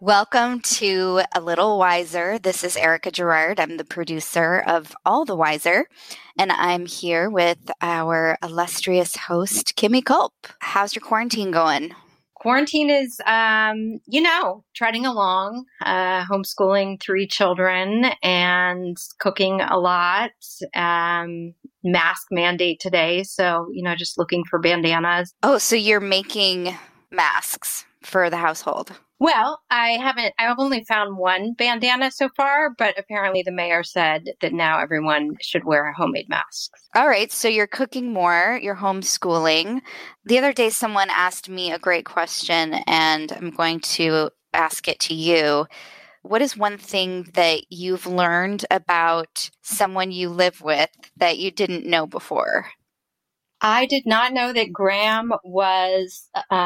Welcome to A Little Wiser. This is Erica Gerard. I'm the producer of All the Wiser, and I'm here with our illustrious host, Kimmy Culp. How's your quarantine going? Quarantine is, treading along, homeschooling 3 children and cooking a lot. Mask mandate today. So, just looking for bandanas. Oh, so you're making masks for the household? Well, I've only found one bandana so far, but apparently the mayor said that now everyone should wear homemade masks. All right. So you're cooking more, you're homeschooling. The other day, someone asked me a great question, and I'm going to ask it to you. What is one thing that you've learned about someone you live with that you didn't know before? I did not know that Graham was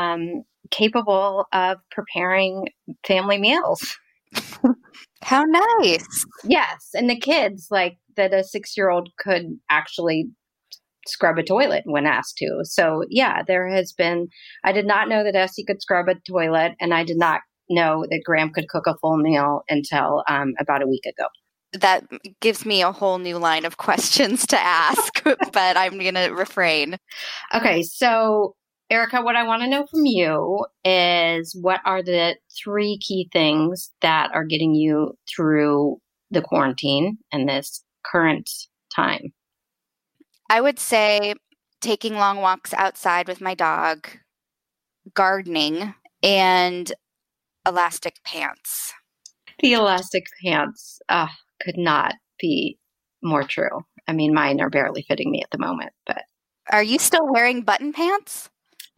capable of preparing family meals. How nice. Yes. And the kids, like that a 6-year-old could actually scrub a toilet when asked to. So yeah, I did not know that Essie could scrub a toilet, and I did not know that Graham could cook a full meal until about a week ago. That gives me a whole new line of questions to ask, but I'm going to refrain. Okay. So Erica, what I want to know from you is, what are the 3 key things that are getting you through the quarantine and this current time? I would say taking long walks outside with my dog, gardening, and elastic pants. The elastic pants could not be more true. I mean, mine are barely fitting me at the moment, but. Are you still wearing button pants?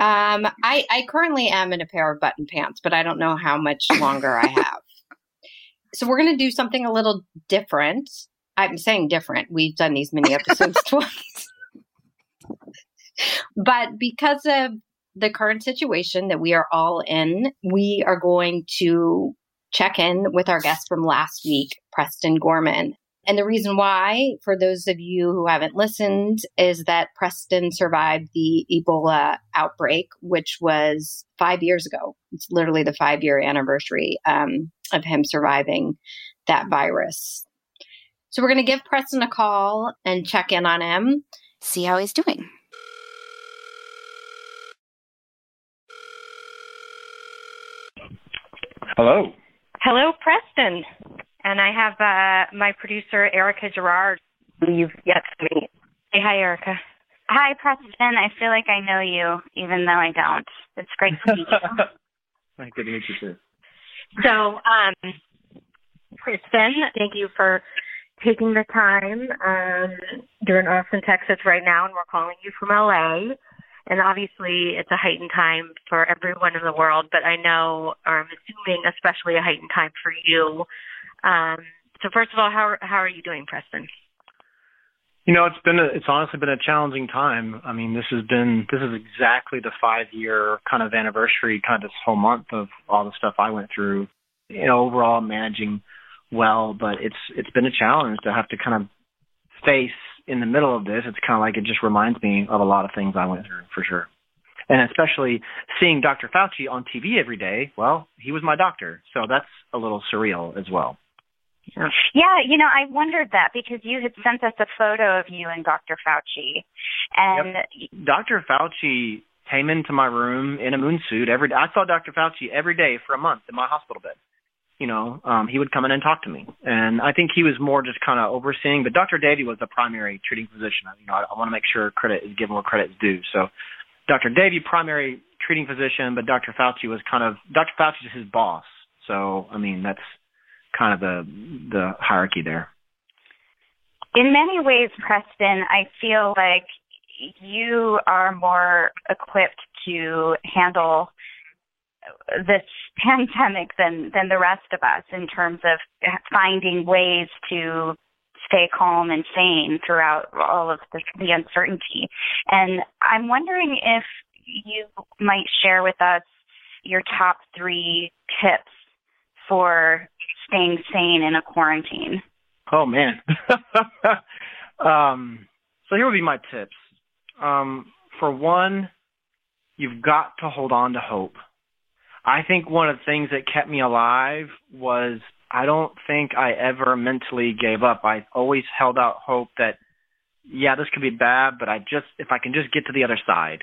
I currently am in a pair of button pants, but I don't know how much longer I have. So we're going to do something a little different. I'm saying different. We've done these mini episodes twice. But because of the current situation that we are all in, we are going to check in with our guest from last week, Preston Gorman. And the reason why, for those of you who haven't listened, is that Preston survived the Ebola outbreak, which was 5 years ago. It's literally the 5-year anniversary of him surviving that virus. So we're going to give Preston a call and check in on him. See how he's doing. Hello. Hello, Preston. And I have my producer, Erica Gerard, who you've yet to meet. Say hi, Erica. Hi, Preston. I feel like I know you, even though I don't. It's great to meet you. Good to meet you, too. So, Preston, thank you for taking the time. You're in Austin, Texas right now, and we're calling you from LA. And obviously, it's a heightened time for everyone in the world, but I know, or I'm assuming, especially a heightened time for you. So first of all, how are you doing, Preston? It's honestly been a challenging time. I mean, this is exactly the 5-year kind of anniversary, kind of this whole month of all the stuff I went through. Overall managing well, but it's been a challenge to have to kind of face in the middle of this. It's kind of like, it just reminds me of a lot of things I went through, for sure. And especially seeing Dr. Fauci on TV every day. Well, he was my doctor, so that's a little surreal as well. Yeah, I wondered that because you had sent us a photo of you and Dr. Fauci. And yep. Dr. Fauci came into my room in a moon suit I saw Dr. Fauci every day for a month in my hospital bed. He would come in and talk to me. And I think he was more just kind of overseeing, but Dr. Davey was the primary treating physician. I want to make sure credit is given where credit is due. So Dr. Davey, primary treating physician, but Dr. Fauci is his boss. So, I mean, that's kind of the hierarchy there. In many ways, Preston, I feel like you are more equipped to handle this pandemic than the rest of us in terms of finding ways to stay calm and sane throughout all of the uncertainty. And I'm wondering if you might share with us your top 3 tips for staying sane in a quarantine. Oh, man. So here would be my tips. For one, you've got to hold on to hope. I think one of the things that kept me alive was I don't think I ever mentally gave up. I always held out hope that, yeah, this could be bad, but if I can just get to the other side.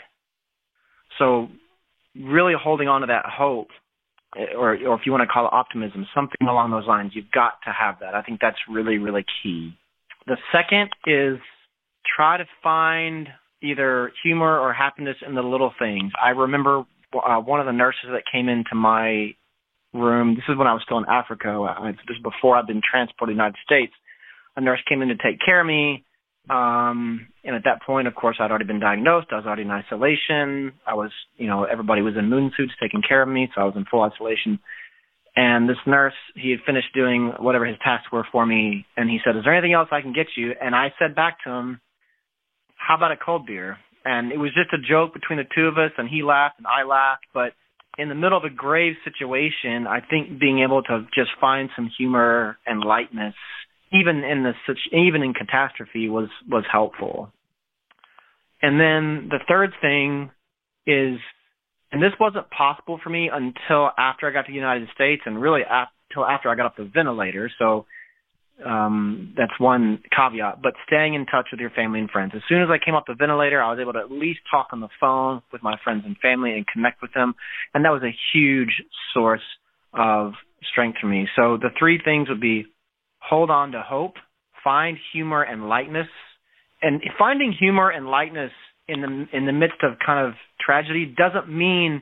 So really holding on to that hope, or if you want to call it optimism, something along those lines, you've got to have that. I think that's really, really key. The second is try to find either humor or happiness in the little things. I remember one of the nurses that came into my room, this is when I was still in Africa, this is before I'd been transported to the United States. A nurse came in to take care of me, and at that point, of course, I'd already been diagnosed. I was already in isolation. I was, everybody was in moon suits taking care of me, so I was in full isolation. And this nurse, he had finished doing whatever his tasks were for me, and he said, "Is there anything else I can get you?" And I said back to him, "How about a cold beer?" And it was just a joke between the two of us, and he laughed and I laughed. But in the middle of a grave situation, I think being able to just find some humor and lightness, even in catastrophe, was helpful. And then the third thing is, and this wasn't possible for me until after I got to the United States, and really until after I got off the ventilator. So that's one caveat, but staying in touch with your family and friends. As soon as I came off the ventilator, I was able to at least talk on the phone with my friends and family and connect with them. And that was a huge source of strength for me. So the three things would be: hold on to hope, find humor and lightness. And finding humor and lightness in the midst of kind of tragedy doesn't mean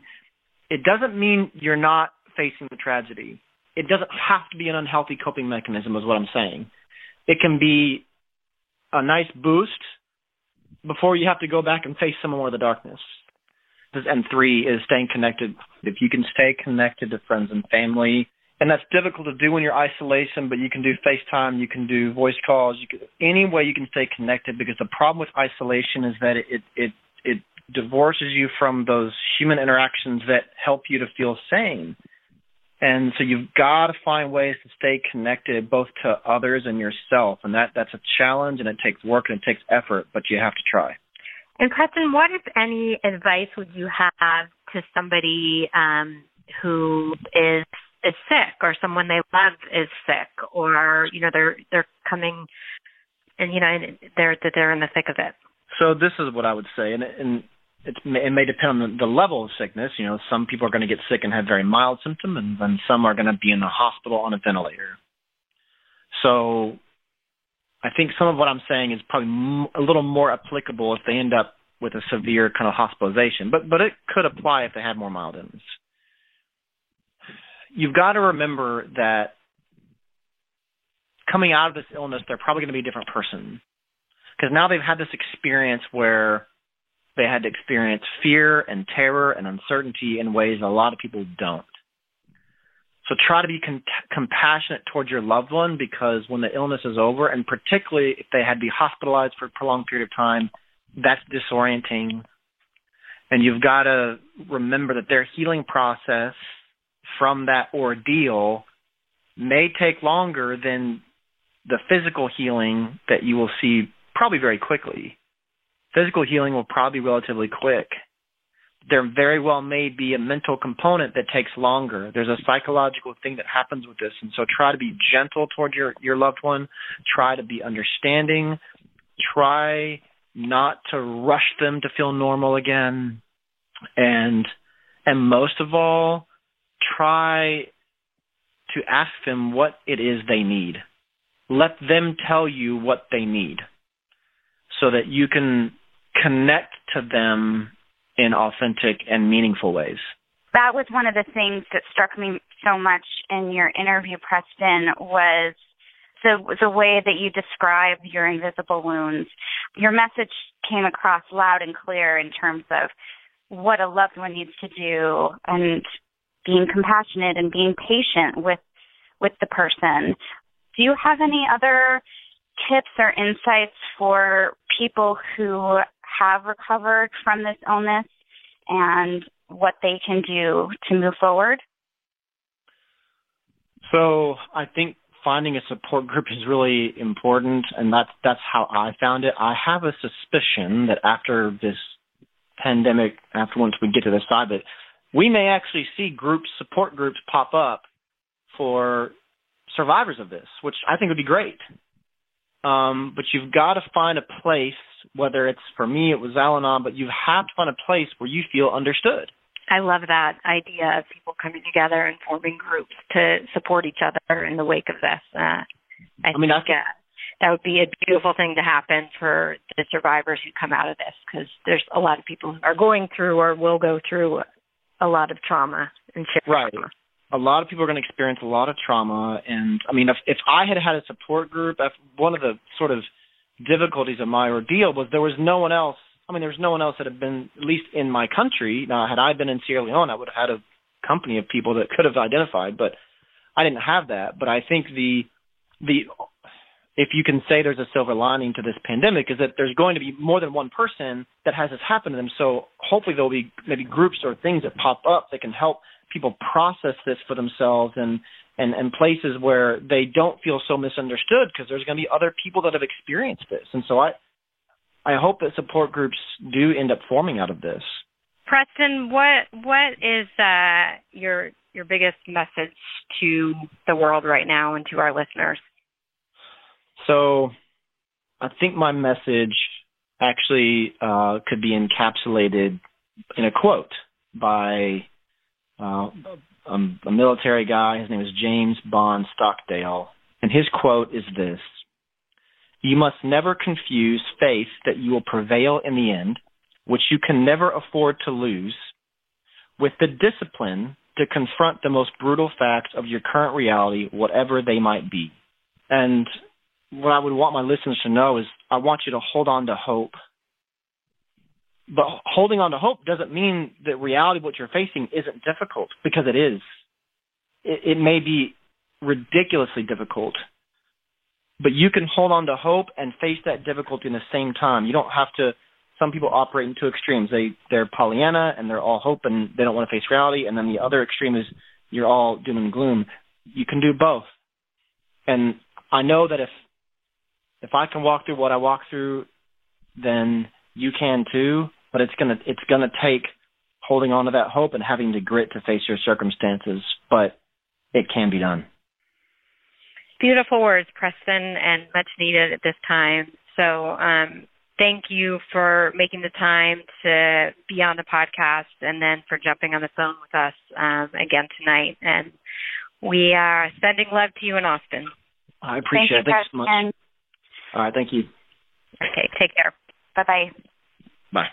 you're not facing the tragedy. It doesn't have to be an unhealthy coping mechanism, is what I'm saying. It can be a nice boost before you have to go back and face some more of the darkness. And three is staying connected. If you can stay connected to friends and family, and that's difficult to do when you're isolation, but you can do FaceTime, you can do voice calls, any way you can stay connected, because the problem with isolation is that it divorces you from those human interactions that help you to feel sane. And so you've got to find ways to stay connected both to others and yourself. And that's a challenge, and it takes work and it takes effort, but you have to try. And Preston, what, if any, advice would you have to somebody who is sick, or someone they love is sick, or they're coming and they're in the thick of it? So this is what I would say, and it may depend on the level of sickness. Some people are going to get sick and have very mild symptoms, and then some are going to be in the hospital on a ventilator. So I think some of what I'm saying is probably a little more applicable if they end up with a severe kind of hospitalization, but it could apply if they had more mild illness. You've got to remember that coming out of this illness, they're probably going to be a different person, because now they've had this experience where they had to experience fear and terror and uncertainty in ways a lot of people don't. So try to be compassionate towards your loved one, because when the illness is over, and particularly if they had to be hospitalized for a prolonged period of time, that's disorienting. And you've got to remember that their healing process from that ordeal may take longer than the physical healing that you will see probably very quickly. Physical healing will probably be relatively quick. There very well may be a mental component that takes longer. There's a psychological thing that happens with this. And so try to be gentle toward your loved one. Try to be understanding. Try not to rush them to feel normal again. And most of all, try to ask them what it is they need. Let them tell you what they need, so that you can connect to them in authentic and meaningful ways. That was one of the things that struck me so much in your interview, Preston, was the way that you described your invisible wounds. Your message came across loud and clear in terms of what a loved one needs to do, and being compassionate and being patient with the person. Do you have any other tips or insights for people who have recovered from this illness and what they can do to move forward? So I think finding a support group is really important, and that's how I found it. I have a suspicion that after this pandemic, once we get to the side of it, we may actually see support groups pop up for survivors of this, which I think would be great. But you've got to find a place, whether it's, for me, it was Al-Anon, but you have to find a place where you feel understood. I love that idea of people coming together and forming groups to support each other in the wake of this. I think that would be a beautiful thing to happen for the survivors who come out of this, because there's a lot of people who are going through or will go through a lot of trauma and shit. Right. A lot of people are going to experience a lot of trauma. And, I mean, if I had had a support group, one of the sort of difficulties of my ordeal was there was no one else. I mean, there was no one else that had been, at least in my country. Now, had I been in Sierra Leone, I would have had a company of people that could have identified, but I didn't have that. But I think if you can say there's a silver lining to this pandemic, is that there's going to be more than one person that has this happen to them. So hopefully there'll be maybe groups or things that pop up that can help people process this for themselves and places where they don't feel so misunderstood, because there's going to be other people that have experienced this. And so I hope that support groups do end up forming out of this. Preston, what is your biggest message to the world right now and to our listeners? So I think my message actually could be encapsulated in a quote by a military guy. His name is James Bond Stockdale. And his quote is this: "You must never confuse faith that you will prevail in the end, which you can never afford to lose, with the discipline to confront the most brutal facts of your current reality, whatever they might be." And what I would want my listeners to know is I want you to hold on to hope. But holding on to hope doesn't mean that reality, what you're facing, isn't difficult, because it is. It may be ridiculously difficult, but you can hold on to hope and face that difficulty in the same time. You don't have to. Some people operate in two extremes. They're Pollyanna and they're all hope and they don't want to face reality. And then the other extreme is you're all doom and gloom. You can do both. And I know that if I can walk through what I walk through, then you can too. But it's gonna take holding on to that hope and having the grit to face your circumstances. But it can be done. Beautiful words, Preston, and much needed at this time. So thank you for making the time to be on the podcast and then for jumping on the phone with us again tonight. And we are sending love to you in Austin. I appreciate it. Thanks so much. All right. Thank you. Okay. Take care. Bye-bye. Bye.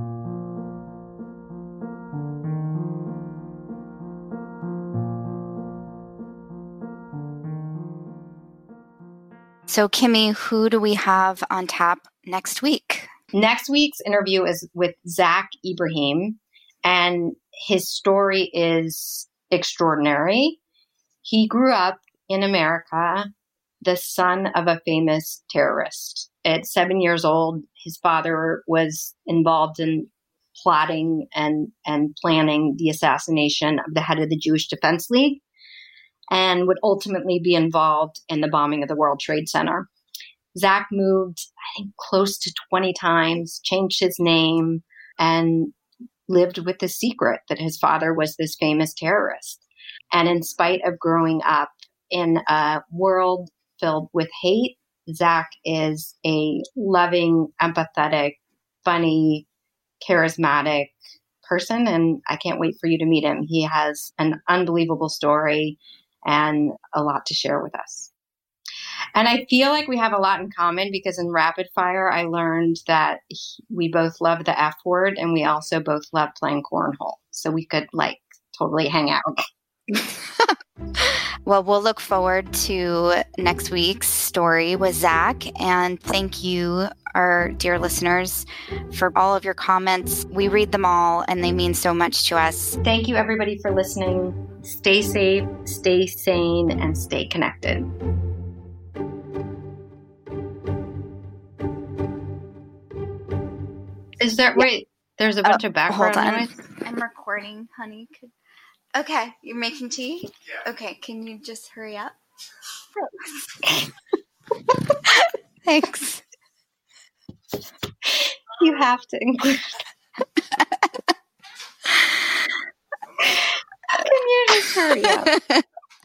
So, Kimmy, who do we have on tap next week? Next week's interview is with Zach Ibrahim, and his story is extraordinary. He grew up in America, the son of a famous terrorist. At 7 years old, his father was involved in plotting and planning the assassination of the head of the Jewish Defense League, and would ultimately be involved in the bombing of the World Trade Center. Zach moved, I think, close to 20 times, changed his name, and lived with the secret that his father was this famous terrorist. And in spite of growing up in a world filled with hate, Zach is a loving, empathetic, funny, charismatic person, and I can't wait for you to meet him. He has an unbelievable story and a lot to share with us. And I feel like we have a lot in common because in Rapid Fire, I learned that we both love the F word and we also both love playing cornhole. So we could totally hang out. Well, we'll look forward to next week's story with Zach. And thank you, our dear listeners, for all of your comments. We read them all and they mean so much to us. Thank you, everybody, for listening. Stay safe, stay sane, and stay connected. Is there, wait, there's a bunch of background noise. I'm recording, honey. Okay, you're making tea? Yeah. Okay, can you just hurry up? Thanks. You have to include Hurry up.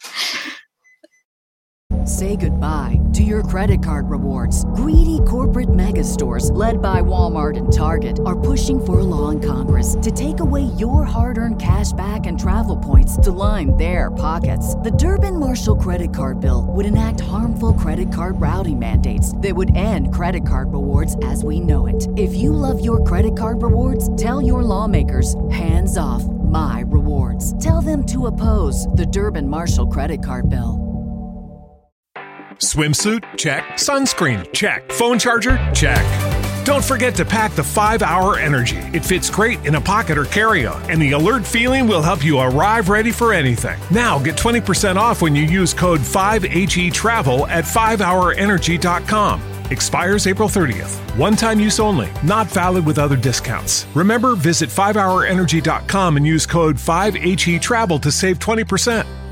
Say goodbye to your credit card rewards. Greedy corporate mega stores, led by Walmart and Target, are pushing for a law in Congress to take away your hard-earned cash back and travel points to line their pockets. The Durbin-Marshall credit card bill would enact harmful credit card routing mandates that would end credit card rewards as we know it. If you love your credit card rewards, tell your lawmakers, hands off my rewards. Tell them to oppose the Durbin-Marshall credit card bill. Swimsuit? Check. Sunscreen? Check. Phone charger? Check. Don't forget to pack the 5-Hour Energy. It fits great in a pocket or carry-on, and the alert feeling will help you arrive ready for anything. Now get 20% off when you use code 5HETRAVEL at 5hourenergy.com. Expires April 30th. One-time use only. Not valid with other discounts. Remember, visit 5hourenergy.com and use code 5HETRAVEL to save 20%.